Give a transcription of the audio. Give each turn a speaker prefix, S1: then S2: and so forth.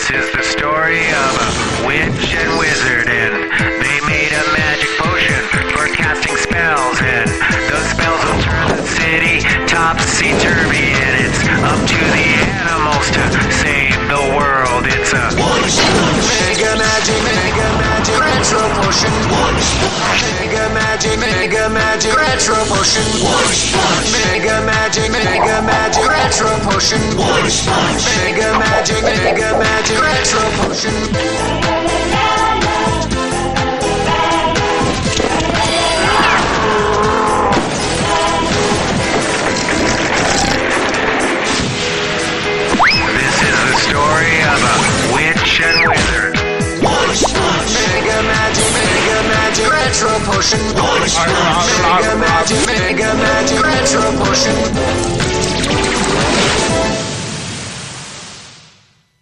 S1: This is the story of a witch and wizard, and they made a magic potion for casting spells, and those spells will turn the city topsy-turvy, and it's up to the animals to save the world. It's a mega magic retro potion. Mega magic retro potion. Mega magic retro potion. Mega magic retro potion. This is the story of a witch and wizard. Mega magic retro potion. Mega magic retro potion.